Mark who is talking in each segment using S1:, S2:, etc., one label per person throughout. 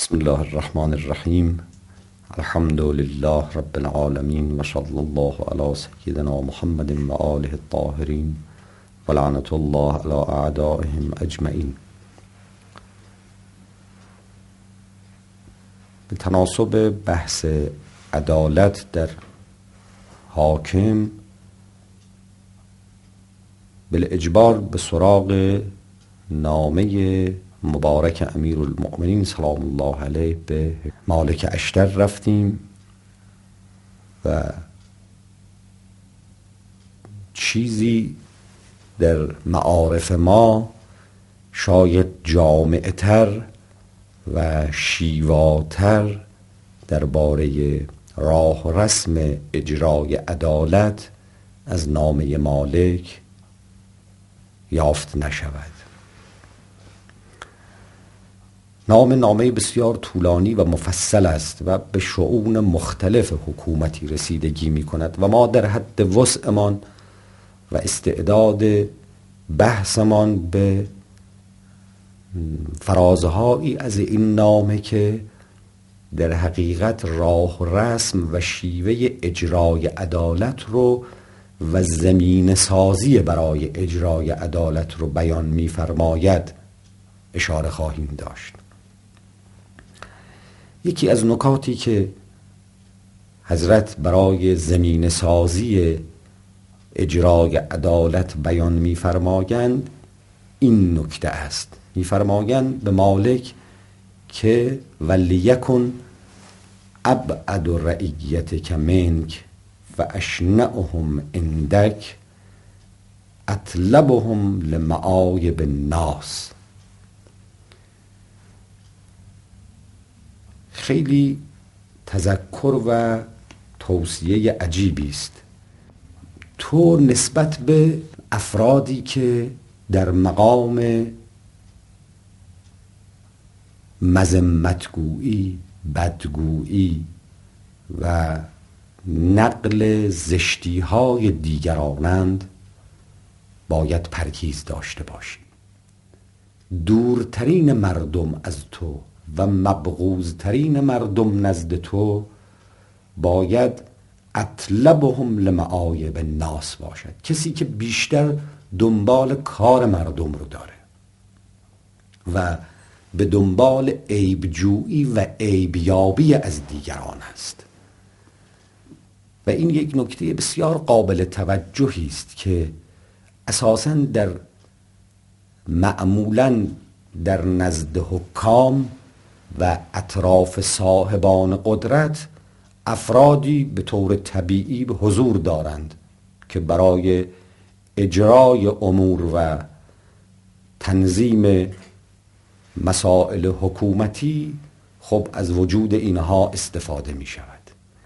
S1: بسم الله الرحمن الرحیم. الحمد لله رب العالمین و صلی الله علی سیدنا محمد و آله الطاهرین و لعنت الله علی اعدائهم اجمعین. به تناسب بحث عدالت در حاکم، بالاجبار به سراغ نامه مبارک امیرالمؤمنین سلام الله علیه به مالک اشتر رفتیم و چیزی در معارف ما شاید جامع‌تر و شیواتر درباره راه و رسم اجرای عدالت از نامه مالک یافت نشود. نامه بسیار طولانی و مفصل است و به شؤون مختلف حکومتی رسیدگی می کند و ما در حد وسعمان و استعداد بحثمان به فرازهایی از این نامه که در حقیقت راه و رسم و شیوه اجرای عدالت رو و زمینه سازی برای اجرای عدالت رو بیان می فرماید اشاره خواهیم داشت. یکی از نکاتی که حضرت برای زمینه سازی اجرای عدالت بیان می فرمایند این نکته است. می فرمایند به مالک که ولیکن ابعد رعیتک منک و اشنعهم عندک اطلبهم لمعایب الناس. خیلی تذکر و توصیه عجیبی است. تو نسبت به افرادی که در مقام مذمتگویی، بدگویی و نقل زشتی‌های دیگرانند باید پرهیز داشته باشی. دورترین مردم از تو و مبغوضترین مردم نزد تو باید اطلبهم لمعایب الناس باشد، کسی که بیشتر دنبال کار مردم رو داره و به دنبال عیبجویی و عیبیابی از دیگران است. و این یک نکته بسیار قابل توجهی است که اساساً معمولاً در نزد حکام و اطراف صاحبان قدرت افرادی به طور طبیعی به حضور دارند که برای اجرای امور و تنظیم مسائل حکومتی خب از وجود اینها استفاده می شود.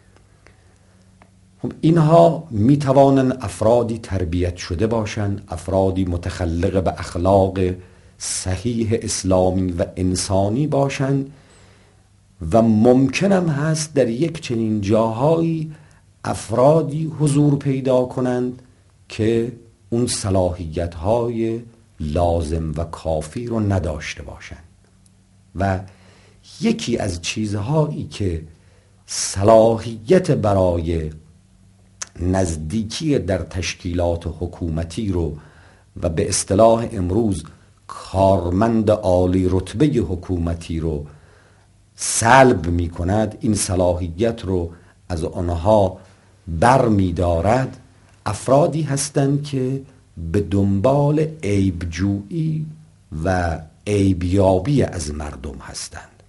S1: خب اینها می توانند افرادی تربیت شده باشند، افرادی متخلق به اخلاق صحیح اسلامی و انسانی باشند و ممکنم هست در یک چنین جاهایی افرادی حضور پیدا کنند که اون صلاحیت‌های لازم و کافی رو نداشته باشند. و یکی از چیزهایی که صلاحیت برای نزدیکی در تشکیلات حکومتی رو و به اصطلاح امروز کارمند عالی رتبه حکومتی رو سلب می کند، این صلاحیت رو از آنها بر می دارد، افرادی هستند که به دنبال عیبجویی و عیبیابی از مردم هستند.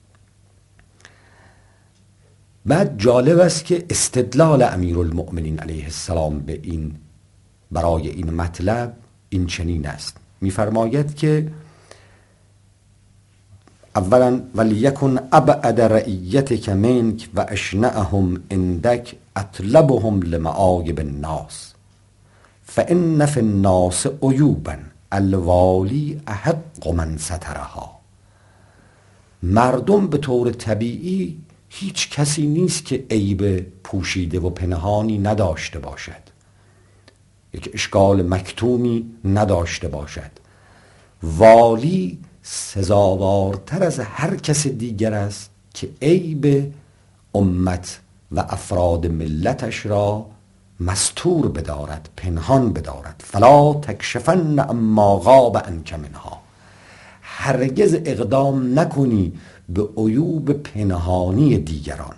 S1: بعد جالب است که استدلال امیرالمؤمنین علیه السلام به این برای این مطلب این چنین است. می‌فرماید که اولا ولیکن ابعد رعیتک منک و اشنعهم عندک اطلبهم لمعایب الناس فان فی الناس عیوبا الوالی احق من سترها. مردم به طور طبیعی هیچ کسی نیست که عیب پوشیده و پنهانی نداشته باشد، یک اشکال مکتومی نداشته باشد. والی سزاوارتر از هر کس دیگر است که عیب امت و افراد ملتش را مستور بدارد، پنهان بدارد. فلا تکشفن اما غاب عنک منها، هرگز اقدام نکنی به عیوب پنهانی دیگران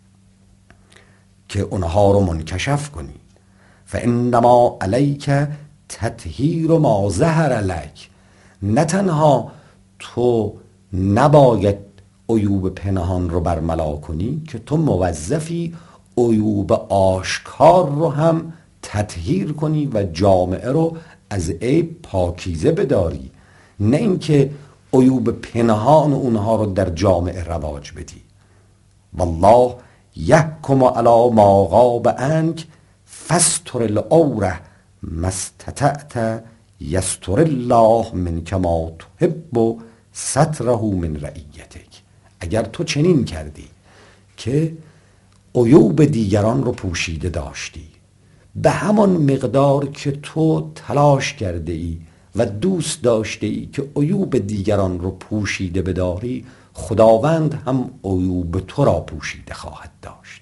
S1: که اونها رو منکشف کنی. فانما علیک تطهیر ما ظهر لک، نه تنها تو نباید عیوب پنهان رو برملا کنی که تو موظفی عیوب آشکار رو هم تطهیر کنی و جامعه رو از عیب پاکیزه بداری، نه اینکه عیوب پنهان اونها رو در جامعه رواج بدی. والله یحکم علی ما غاب عنک فاستر العوره ما استطعت یستر الله منک ما تحب ستره من رعیتک. اگر تو چنین کردی که عیوب دیگران رو پوشیده داشتی به همان مقدار که تو تلاش کرده ای و دوست داشته ای که عیوب دیگران رو پوشیده بداری، خداوند هم عیوب تو را پوشیده خواهد داشت.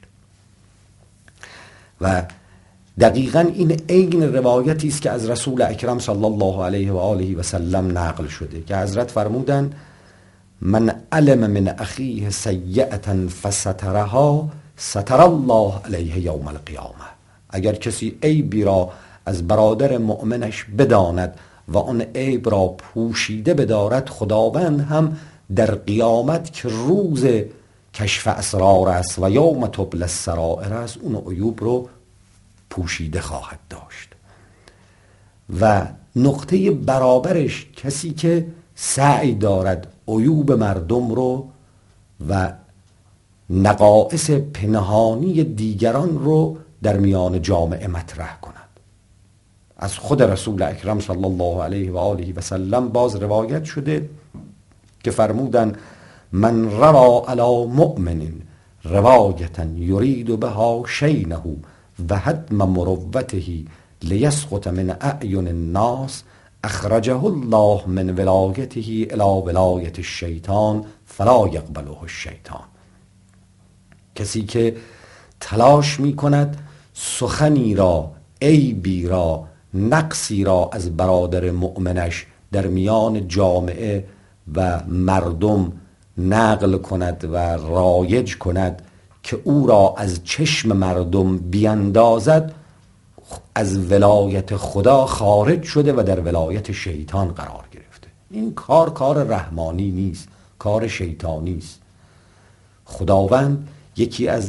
S1: و دقیقاً این عین روایتی است که از رسول اکرم صلی الله علیه و آله و سلم نقل شده که حضرت فرمودند من علم من اخیه سیئة فسترها ستر الله علیه یوم القیامه. اگر کسی عیبی را از برادر مؤمنش بداند و آن عیب را پوشیده بدارد، خداوند هم در قیامت که روز کشف اسرار است و یوم تبلی السرائر است، اون عیوب رو پوشیده خواهد داشت. و نقطه برابرش کسی که سعی دارد عیوب مردم رو و نقائص پنهانی دیگران رو در میان جامعه مطرح کند. از خود رسول اکرم صلی الله علیه و آله و سلم باز روایت شده که فرمودند من روا علی مؤمن روایتا یرید بها شینه و هدم مروته لیسقط من اعین الناس اخرجه الله من ولایته الی ولایت الشیطان فلا یقبله الشیطان. کسی که تلاش می کند سخنی را، عیبی را، نقصی را از برادر مؤمنش در میان جامعه و مردم نقل کند و رایج کند که او را از چشم مردم بیندازد، از ولایت خدا خارج شده و در ولایت شیطان قرار گرفته. این کار رحمانی نیست، کار شیطانی است. خداوند یکی از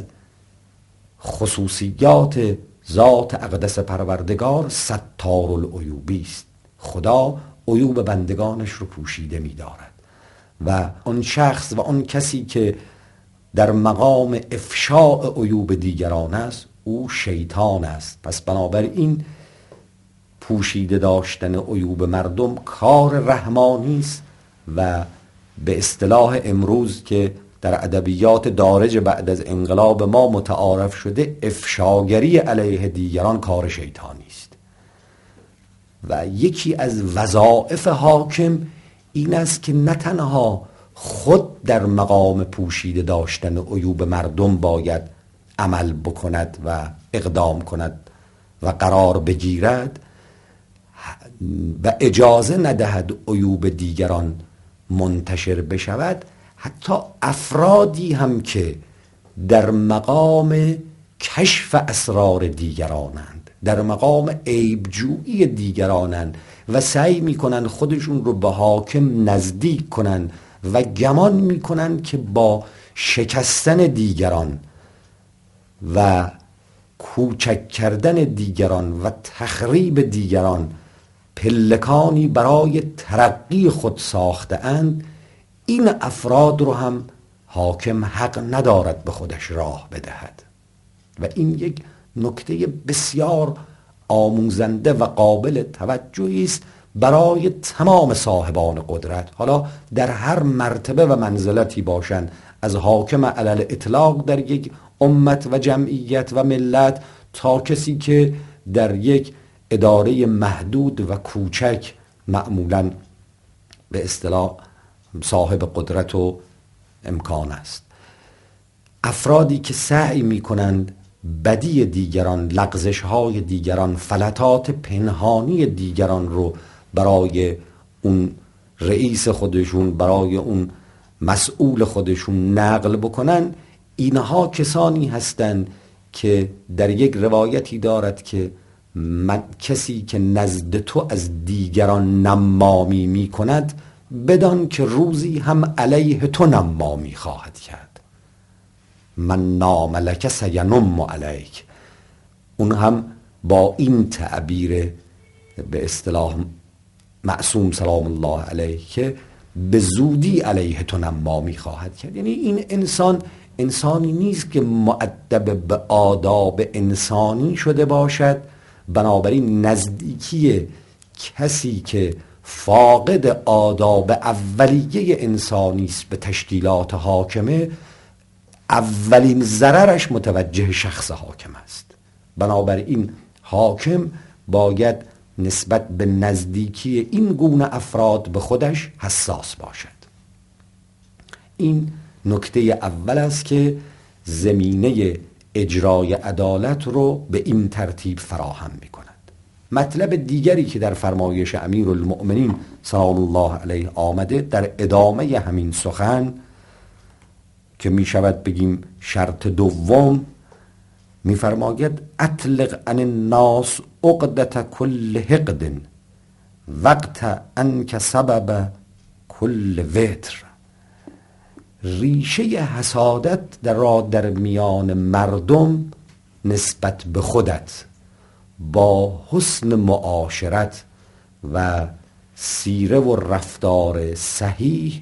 S1: خصوصیات ذات اقدس پروردگار ستار العیوبی است. خدا عیوب بندگانش رو پوشیده می دارد و آن شخص و آن کسی که در مقام افشاء عیوب دیگران است او شیطان است. پس بنابراین پوشیده داشتن عیوب مردم کار رحمانی است و به اصطلاح امروز که در ادبیات دارج بعد از انقلاب ما متعارف شده، افشاگری علیه دیگران کار شیطانی است. و یکی از وظایف حاکم این است که نه تنها خود در مقام پوشیده داشتن عیوب مردم باید عمل بکند و اقدام کند و قرار بگیرد و اجازه ندهد عیوب دیگران منتشر بشود، حتی افرادی هم که در مقام کشف اسرار دیگرانند، در مقام عیبجویی دیگرانند و سعی میکنن خودشون رو به حاکم نزدیک کنن و گمان میکنن که با شکستن دیگران و کوچک کردن دیگران و تخریب دیگران پلکانی برای ترقی خود ساخته اند، این افراد رو هم حاکم حق ندارد به خودش راه بدهد. و این یک نکته بسیار آموزنده و قابل توجهی است برای تمام صاحبان قدرت، حالا در هر مرتبه و منزلتی باشند، از حاکم علل اطلاق در یک امت و جمعیت و ملت تا کسی که در یک اداره محدود و کوچک معمولاً به اصطلاح صاحب قدرت و امکان است. افرادی که سعی می کنند بدی دیگران، لغزش های دیگران، فلتات پنهانی دیگران رو برای اون رئیس خودشون، برای اون مسئول خودشون نقل بکنن، اینها کسانی هستند که در یک روایتی دارد که کسی که نزد تو از دیگران نمامی می کند بدان که روزی هم علیه تو نمامی خواهد کرد. من نام لک سینم علیک. اون هم با این تعبیر به اصطلاح معصوم سلام الله علیه که به زودی علیه تو نمامی خواهد کرد. یعنی این انسانی نیست که مؤدب به آداب انسانی شده باشد، بنابراین نزدیکی کسی که فاقد آداب اولیه انسانی است به تشکیلات حاکمه، اولین ضررش متوجه شخص حاکم است. بنابراین حاکم باید نسبت به نزدیکی این گونه افراد به خودش حساس باشد. این نکته اول است که زمینه اجرای عدالت رو به این ترتیب فراهم می کند. مطلب دیگری که در فرمایش امیرالمؤمنین سلام الله علیه آمده در ادامه همین سخن که می شود بگیم شرط دوم، می فرماید اطلق عن الناس عقدة کل حقد وقت انک سبب کل وتر. ریشه حسادت در میان مردم نسبت به خودت با حسن معاشرت و سیره و رفتار صحیح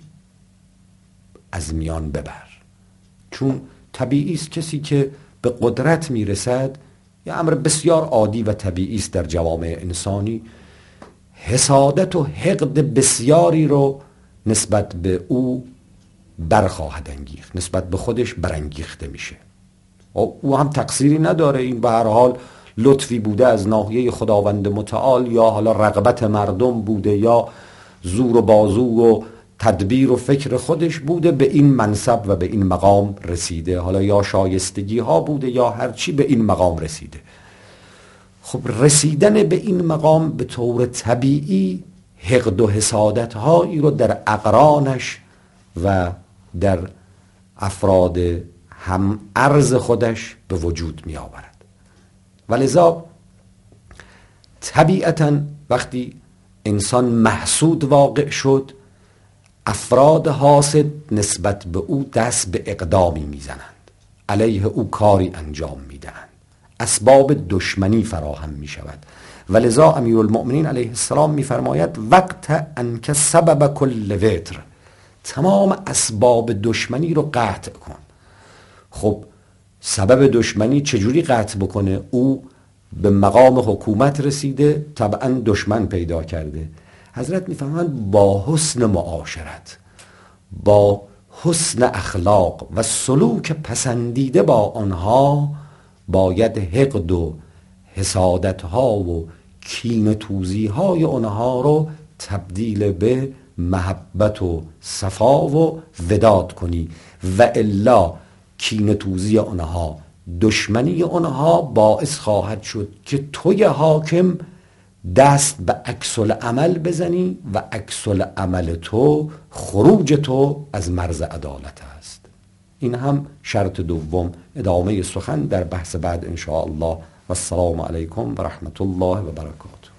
S1: از میان ببر. چون طبیعی است کسی که به قدرت میرسد، یه امر بسیار عادی و طبیعی است در جوامع انسانی، حسادت و حقد بسیاری رو نسبت به او برخواهد انگیخت، نسبت به خودش برانگیخته میشه. او هم تقصیری نداره، این به هر حال لطفی بوده از ناحیه خداوند متعال، یا حالا رغبت مردم بوده، یا زور و بازو و تدبیر و فکر خودش بوده، به این منصب و به این مقام رسیده. حالا یا شایستگی ها بوده یا هرچی به این مقام رسیده. خب رسیدن به این مقام به طور طبیعی حقد و حسادت هایی رو در اقرانش و در افراد هم ارز خودش به وجود می آورد. ولذا طبیعتاً وقتی انسان محسود واقع شد، افراد حاسد نسبت به او دست به اقدامی میزنند، علیه او کاری انجام میدهند، اسباب دشمنی فراهم می شود. ولذا امیرالمؤمنین علیه السلام میفرماید وقت انک سبب کل وتر، تمام اسباب دشمنی رو قطع کن. خب سبب دشمنی چجوری قطع بکنه؟ او به مقام حکومت رسیده، طبعا دشمن پیدا کرده. حضرت میفهمند با حسن معاشرت، با حسن اخلاق و سلوک پسندیده با آنها باید حقد و حسادت ها و کینه توزی های آنها رو تبدیل به محبت و صفا و وداد کنی، و الا کینه توزی آنها، دشمنی آنها باعث خواهد شد که توی حاکم دست به عکس العمل بزنی و عکس العمل تو خروج تو از مرز عدالت است. این هم شرط دوم. ادامه سخن در بحث بعد ان شاء الله. و السلام علیکم و رحمت الله و برکاته.